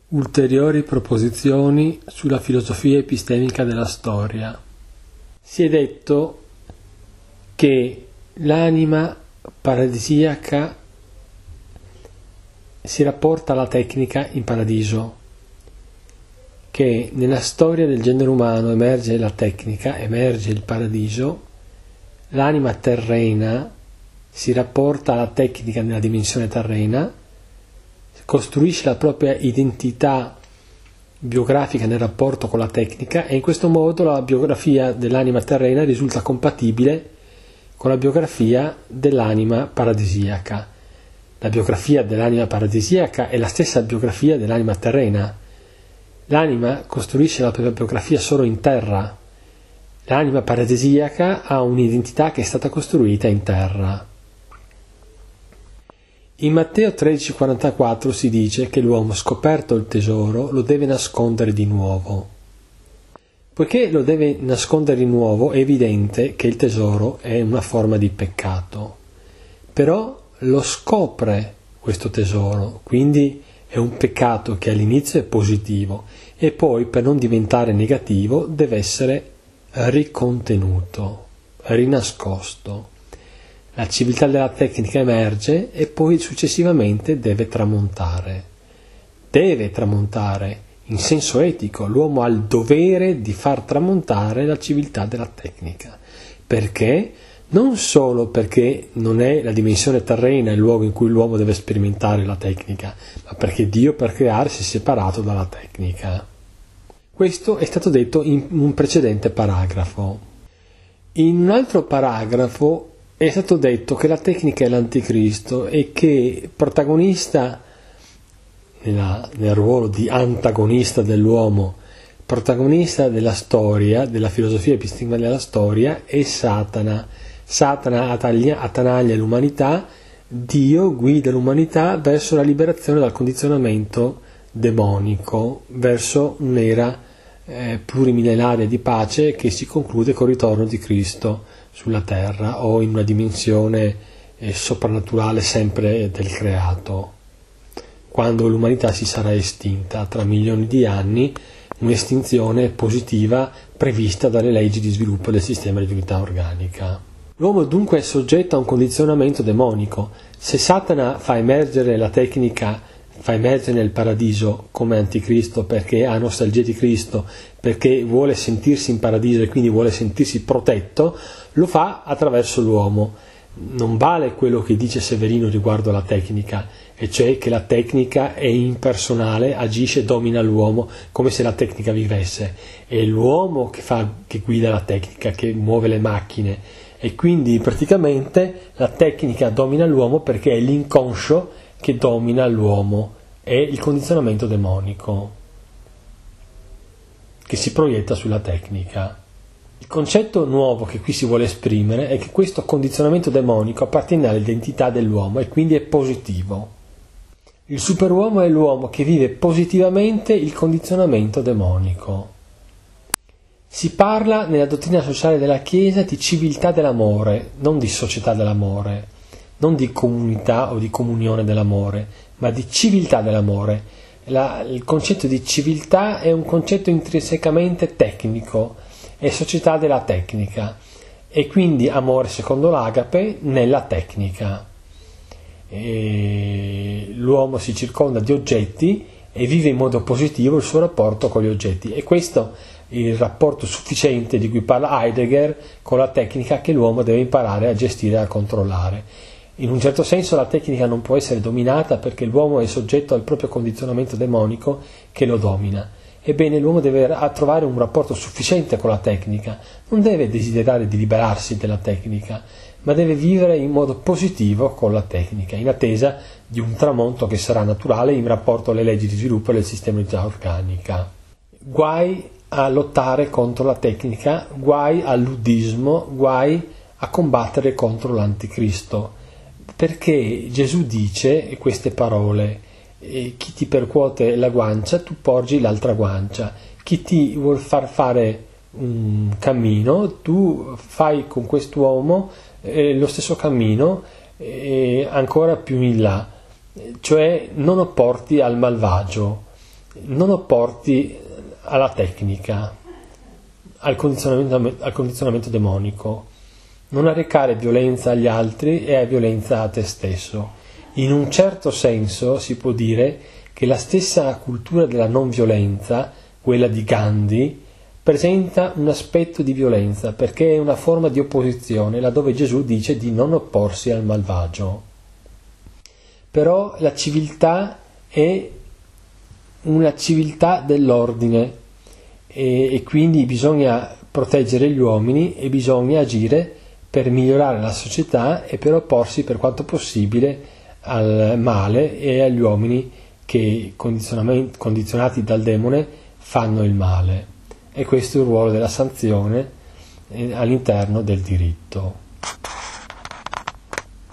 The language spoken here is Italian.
Ulteriori proposizioni sulla filosofia epistemica della storia. Si è detto che l'anima paradisiaca si rapporta alla tecnica in paradiso, che nella storia del genere umano emerge la tecnica, emerge il paradiso, l'anima terrena si rapporta alla tecnica nella dimensione terrena, costruisce la propria identità biografica nel rapporto con la tecnica e in questo modo la biografia dell'anima terrena risulta compatibile con la biografia dell'anima paradisiaca. La biografia dell'anima paradisiaca è la stessa biografia dell'anima terrena. L'anima costruisce la propria biografia solo in terra. L'anima paradisiaca ha un'identità che è stata costruita in terra. In Matteo 13,44 si dice che l'uomo, scoperto il tesoro, lo deve nascondere di nuovo. Poiché lo deve nascondere di nuovo, è evidente che il tesoro è una forma di peccato. Però lo scopre questo tesoro, quindi è un peccato che all'inizio è positivo e poi, per non diventare negativo, deve essere ricontenuto, rinascosto. La civiltà della tecnica emerge e poi successivamente deve tramontare. Deve tramontare in senso etico. L'uomo ha il dovere di far tramontare la civiltà della tecnica. Perché? Non solo perché non è la dimensione terrena il luogo in cui l'uomo deve sperimentare la tecnica, ma perché Dio per creare si è separato dalla tecnica. Questo è stato detto in un precedente paragrafo. In un altro paragrafo è stato detto che la tecnica è l'anticristo e che protagonista nel ruolo di antagonista dell'uomo, protagonista della storia, della filosofia epistemologica della storia, è Satana. Satana attanaglia l'umanità, Dio guida l'umanità verso la liberazione dal condizionamento demonico, verso un'era plurimillenaria di pace che si conclude col ritorno di Cristo sulla terra o in una dimensione soprannaturale sempre del creato, quando l'umanità si sarà estinta tra milioni di anni, un'estinzione positiva prevista dalle leggi di sviluppo del sistema di vita organica. L'uomo dunque è soggetto a un condizionamento demonico. Se Satana fa emergere la tecnica, fa emergere nel paradiso come anticristo perché ha nostalgia di Cristo, perché vuole sentirsi in paradiso e quindi vuole sentirsi protetto, lo fa attraverso l'uomo. Non vale quello che dice Severino riguardo alla tecnica, e cioè che la tecnica è impersonale, agisce, domina l'uomo come se la tecnica vivesse. È l'uomo che guida la tecnica, che muove le macchine, e quindi praticamente la tecnica domina l'uomo perché è l'inconscio che domina l'uomo, è il condizionamento demonico che si proietta sulla tecnica. Il concetto nuovo che qui si vuole esprimere è che questo condizionamento demonico appartiene all'identità dell'uomo e quindi è positivo. Il superuomo è l'uomo che vive positivamente il condizionamento demonico. Si parla nella dottrina sociale della Chiesa di civiltà dell'amore, non di società dell'amore, non di comunità o di comunione dell'amore, ma di civiltà dell'amore. Il concetto di civiltà è un concetto intrinsecamente tecnico, è società della tecnica e quindi amore secondo l'agape nella tecnica. E l'uomo si circonda di oggetti e vive in modo positivo il suo rapporto con gli oggetti, e questo è il rapporto sufficiente di cui parla Heidegger con la tecnica che l'uomo deve imparare a gestire e a controllare. In un certo senso la tecnica non può essere dominata perché l'uomo è soggetto al proprio condizionamento demonico che lo domina. Ebbene, l'uomo deve trovare un rapporto sufficiente con la tecnica, non deve desiderare di liberarsi della tecnica, ma deve vivere in modo positivo con la tecnica, in attesa di un tramonto che sarà naturale in rapporto alle leggi di sviluppo del sistema di vita organica. Guai a lottare contro la tecnica, guai al luddismo, guai a combattere contro l'anticristo, perché Gesù dice queste parole: chi ti percuote la guancia, tu porgi l'altra guancia. Chi ti vuol far fare un cammino, tu fai con quest'uomo lo stesso cammino ancora più in là, cioè non opporti al malvagio. non opporti alla tecnica, al condizionamento demonico, non arrecare violenza agli altri e violenza a te stesso. In un certo senso si può dire che la stessa cultura della non violenza, quella di Gandhi, presenta un aspetto di violenza perché è una forma di opposizione laddove Gesù dice di non opporsi al malvagio. Però la civiltà è una civiltà dell'ordine e quindi bisogna proteggere gli uomini e bisogna agire per migliorare la società e per opporsi per quanto possibile al male e agli uomini che condizionati dal demone fanno il male. E questo è il ruolo della sanzione all'interno del diritto.